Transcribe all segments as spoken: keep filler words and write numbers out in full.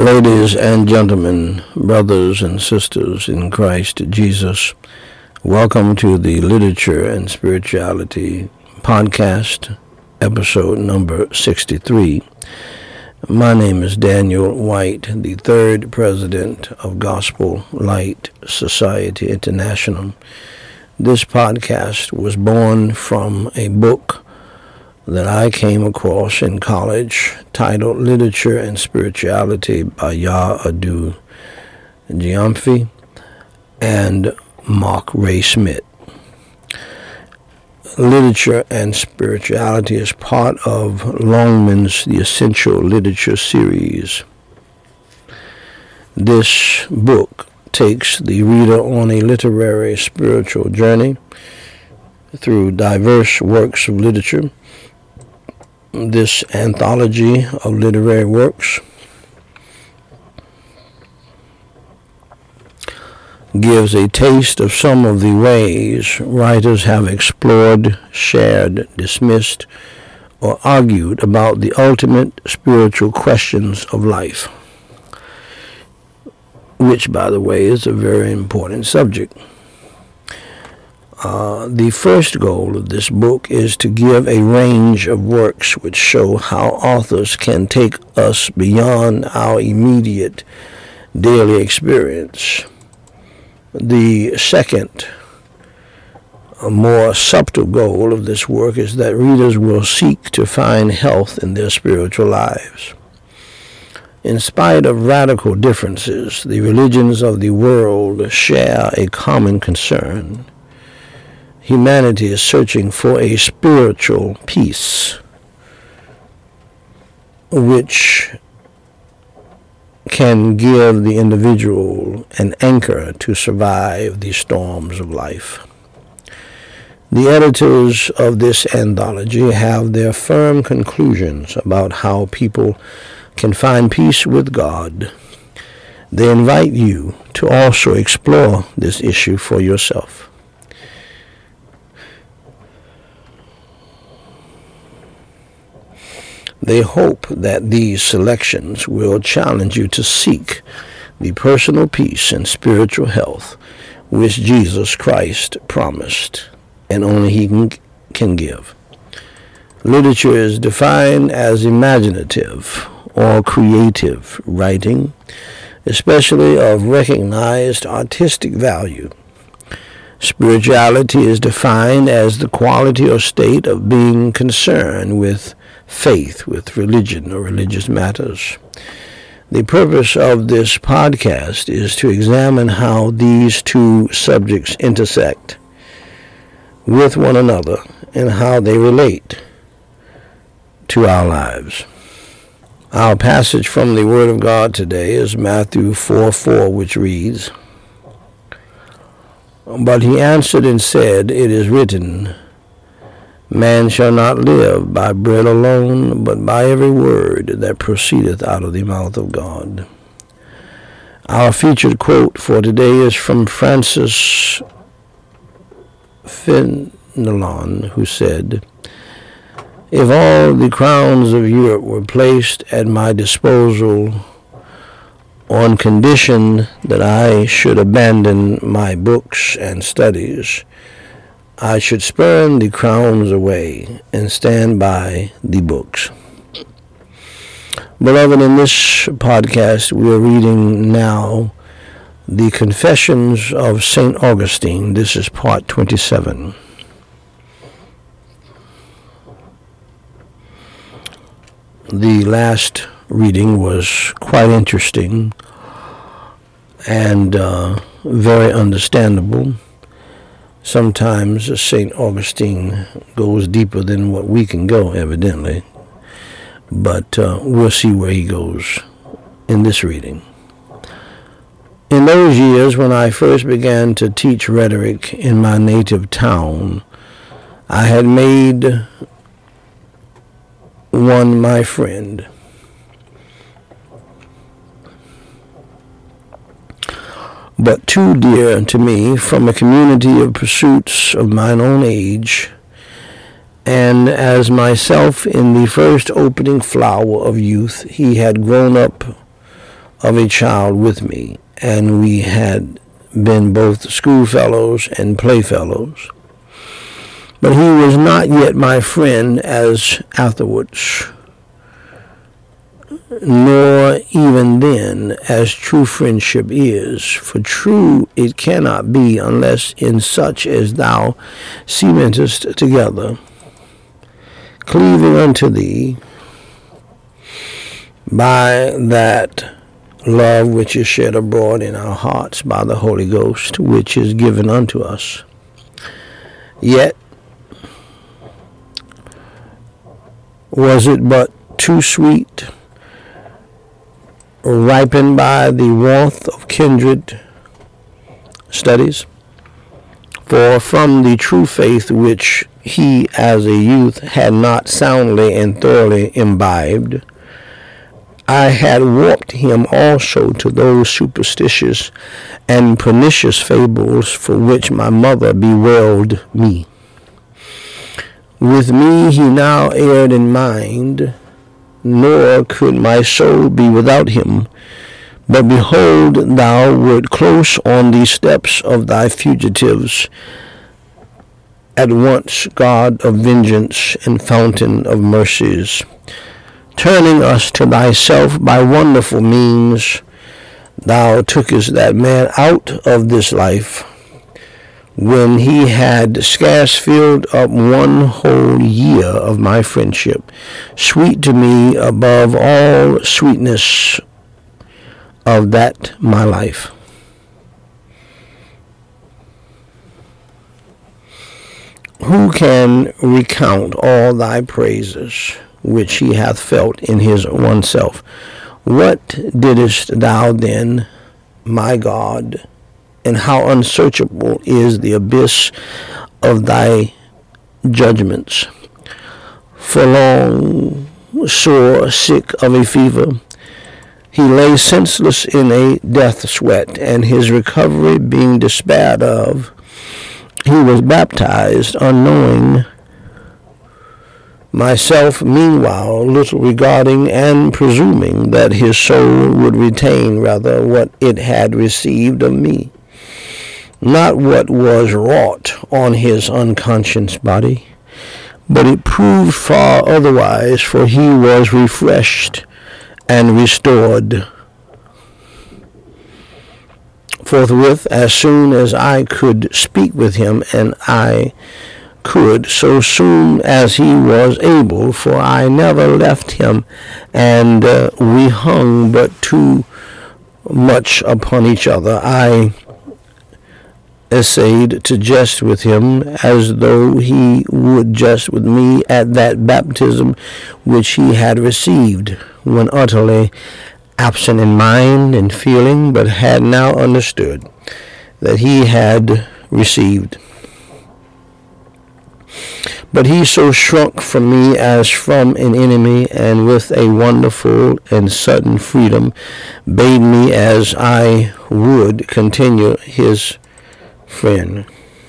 Ladies and gentlemen, brothers and sisters in Christ Jesus, welcome to the Literature and Spirituality podcast, episode number sixty-three. My name is Daniel White, the third president of Gospel Light Society International. This podcast was born from a book that I came across in college titled Literature and Spirituality by Yah Adu Gyamfi and Mark Ray Smith. Literature and Spirituality is part of Longman's The Essential Literature series. This book takes the reader on a literary spiritual journey through diverse works of literature. This anthology of literary works gives a taste of some of the ways writers have explored, shared, dismissed, or argued about the ultimate spiritual questions of life, which, by the way, is a very important subject. Uh, the first goal of this book is to give a range of works which show how authors can take us beyond our immediate daily experience. The second, a more subtle goal of this work is that readers will seek to find health in their spiritual lives. In spite of radical differences, the religions of the world share a common concern. Humanity is searching for a spiritual peace which can give the individual an anchor to survive the storms of life. The editors of this anthology have their firm conclusions about how people can find peace with God. They invite you to also explore this issue for yourself. They hope that these selections will challenge you to seek the personal peace and spiritual health which Jesus Christ promised, and only He can, can give. Literature is defined as imaginative or creative writing, especially of recognized artistic value. Spirituality is defined as the quality or state of being concerned with faith, with religion or religious matters. The purpose of this podcast is to examine how these two subjects intersect with one another and how they relate to our lives. Our passage from the Word of God today is Matthew four four, which reads, "But he answered and said, It is written, Man shall not live by bread alone, but by every word that proceedeth out of the mouth of God." Our featured quote for today is from Francis Fenelon, who said, "If all the crowns of Europe were placed at my disposal on condition that I should abandon my books and studies, I should spurn the crowns away and stand by the books." Beloved, in this podcast we are reading now the Confessions of Saint Augustine. This is part twenty-seven. The last reading was quite interesting and uh, very understandable. Sometimes Saint Augustine goes deeper than what we can go, evidently. But uh, we'll see where he goes in this reading. In those years when I first began to teach rhetoric in my native town, I had made one my friend. But too dear to me, from a community of pursuits of mine own age, and as myself in the first opening flower of youth, he had grown up of a child with me, and we had been both schoolfellows and playfellows. But he was not yet my friend as afterwards, nor even then as true friendship is. For true it cannot be unless in such as thou cementest together, cleaving unto thee by that love which is shed abroad in our hearts by the Holy Ghost, which is given unto us. Yet was it but too sweet, ripened by the warmth of kindred studies? For from the true faith which he as a youth had not soundly and thoroughly imbibed, I had warped him also to those superstitious and pernicious fables for which my mother bewailed me. With me he now erred in mind, nor could my soul be without him. But behold, thou wert close on the steps of thy fugitives, at once God of vengeance and fountain of mercies, turning us to thyself by wonderful means. Thou tookest that man out of this life when he had scarce filled up one whole year of my friendship, sweet to me above all sweetness of that my life. Who can recount all thy praises which he hath felt in his oneself? What didst thou then, my God? And how unsearchable is the abyss of thy judgments. For long, sore, sick of a fever, he lay senseless in a death sweat, and his recovery being despaired of, he was baptized unknowing, myself meanwhile little regarding and presuming that his soul would retain rather what it had received of me, not what was wrought on his unconscious body. But it proved far otherwise, for he was refreshed and restored forthwith as soon as I could speak with him, and I could so soon as he was able, for I never left him, and uh, we hung but too much upon each other. I essayed to jest with him as though he would jest with me at that baptism which he had received, when utterly absent in mind and feeling, but had now understood that he had received. But he so shrunk from me as from an enemy, and with a wonderful and sudden freedom bade me as I would continue his friend.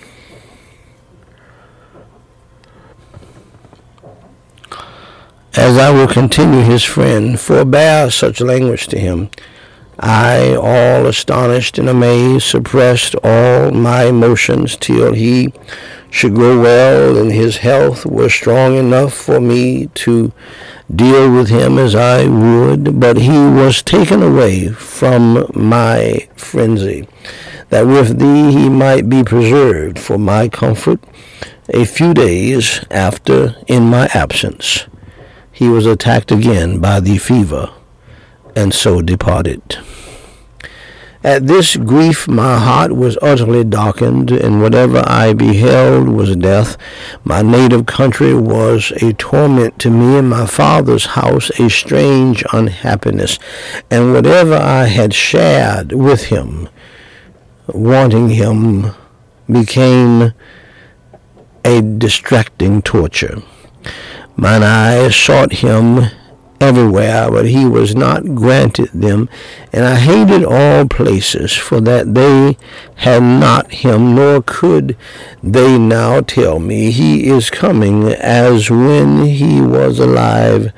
As I will continue his friend, forbear such language to him. I, all astonished and amazed, suppressed all my emotions till he should grow well and his health was strong enough for me to deal with him as I would. But he was taken away from my frenzy, that with thee he might be preserved for my comfort. A few days after, in my absence, he was attacked again by the fever, and so departed. At this grief my heart was utterly darkened, and whatever I beheld was death. My native country was a torment to me, and my father's house a strange unhappiness, and whatever I had shared with him, wanting him, became a distracting torture. Mine eyes sought him everywhere, but he was not granted them, and I hated all places, for that they had not him, nor could they now tell me he is coming as when he was alive,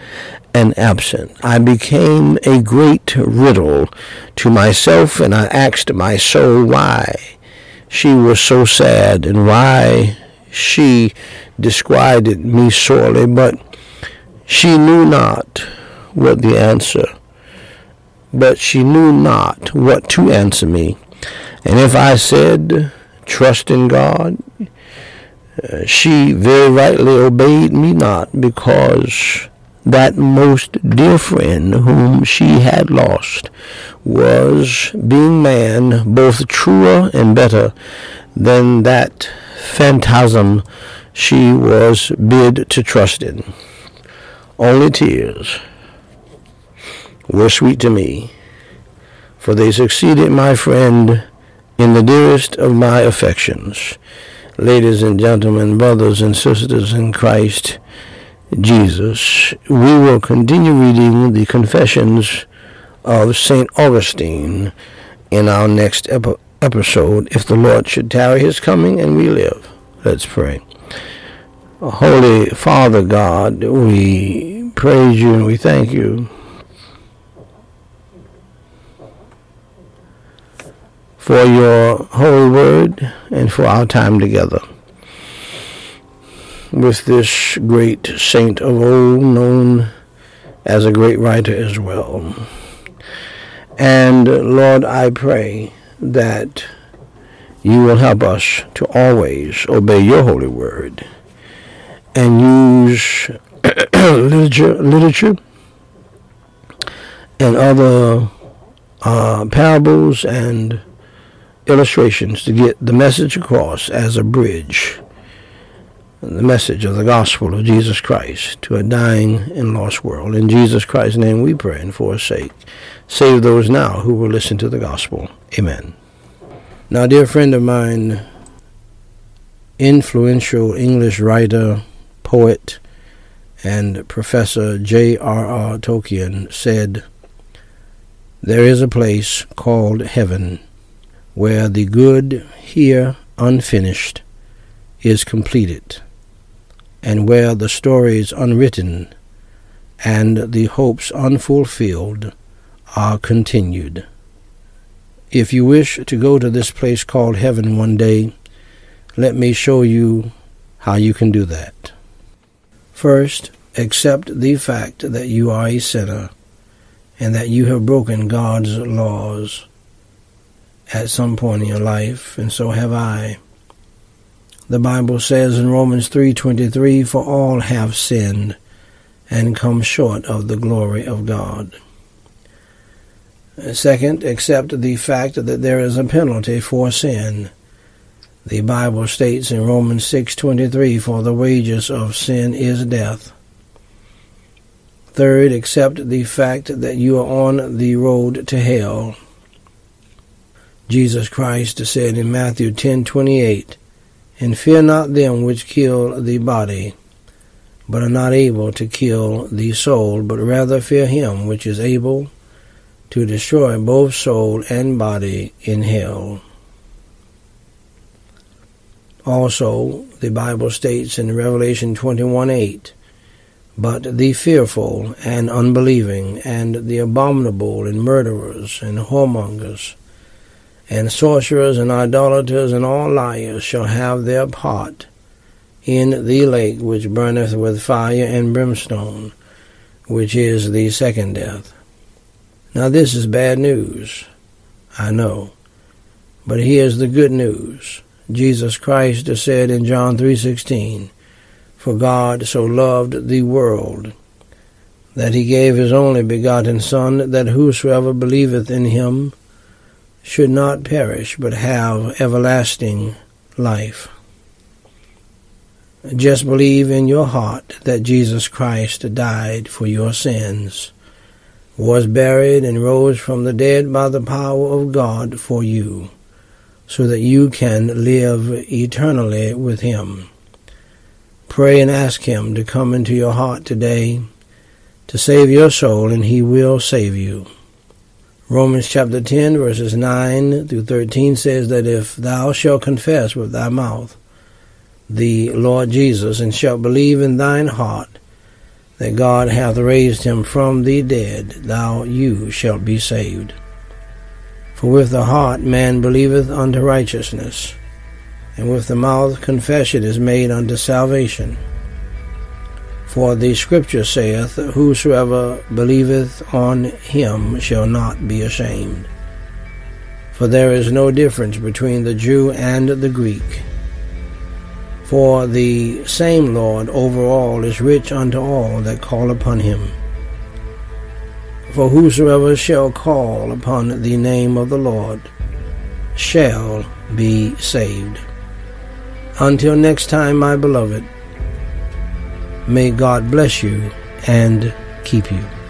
and absent. I became a great riddle to myself, and I asked my soul why she was so sad and why she disquieted me sorely, but she knew not what the answer, but she knew not what to answer me. And if I said, trust in God, uh, she very rightly obeyed me not, because that most dear friend whom she had lost was, being man, both truer and better than that phantasm she was bid to trust in. Only tears were sweet to me, for they succeeded my friend in the dearest of my affections. Ladies and gentlemen, brothers and sisters in Christ Jesus, we will continue reading the Confessions of Saint Augustine in our next ep- episode, if the Lord should tarry his coming and we live. Let's pray. Holy Father God, we praise you and we thank you for your holy word and for our time together with this great saint of old, known as a great writer as well. And Lord, I pray that you will help us to always obey your holy word and use literature, literature and other uh, parables and illustrations to get the message across as a bridge, the message of the gospel of Jesus Christ to a dying and lost world. In Jesus Christ's name we pray, and for his sake, save those now who will listen to the gospel. Amen. Now, dear friend of mine, influential English writer, poet, and Professor J R R Tolkien said, "There is a place called heaven where the good here unfinished is completed, and where the stories unwritten and the hopes unfulfilled are continued. If you wish to go to this place called heaven one day, let me show you how you can do that. First, accept the fact that you are a sinner and that you have broken God's laws at some point in your life, and so have I. The Bible says in Romans three twenty-three, "For all have sinned and come short of the glory of God." Second, accept the fact that there is a penalty for sin. The Bible states in Romans six twenty-three, "For the wages of sin is death." Third, accept the fact that you are on the road to hell. Jesus Christ said in Matthew ten twenty-eight, "And fear not them which kill the body, but are not able to kill the soul, but rather fear him which is able to destroy both soul and body in hell." Also, the Bible states in Revelation twenty-one eight, "But the fearful and unbelieving, and the abominable, and murderers, and whoremongers, and sorcerers, and idolaters, and all liars shall have their part in the lake which burneth with fire and brimstone, which is the second death." Now this is bad news, I know, but here's the good news. Jesus Christ said in John three sixteen, "For God so loved the world, that he gave his only begotten Son, that whosoever believeth in him should not perish, but have everlasting life." Just believe in your heart that Jesus Christ died for your sins, was buried, and rose from the dead by the power of God for you, so that you can live eternally with him. Pray and ask him to come into your heart today to save your soul, and he will save you. Romans chapter ten, verses nine through thirteen says that if thou shalt confess with thy mouth the Lord Jesus, and shalt believe in thine heart that God hath raised him from the dead, thou you shalt be saved. For with the heart man believeth unto righteousness, and with the mouth confession is made unto salvation. For the Scripture saith, Whosoever believeth on him shall not be ashamed. For there is no difference between the Jew and the Greek. For the same Lord over all is rich unto all that call upon him. For whosoever shall call upon the name of the Lord shall be saved. Until next time, my beloved, may God bless you and keep you.